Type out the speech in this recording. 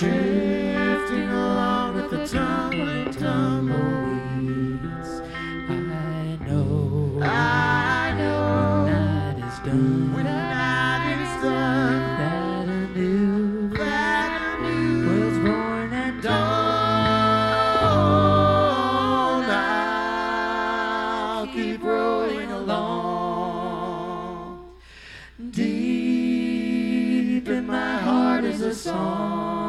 drifting along with the tumbling tumbleweeds. I know when night is done, that a new was born at dawn. I'll keep rolling along. Deep in my heart is a song.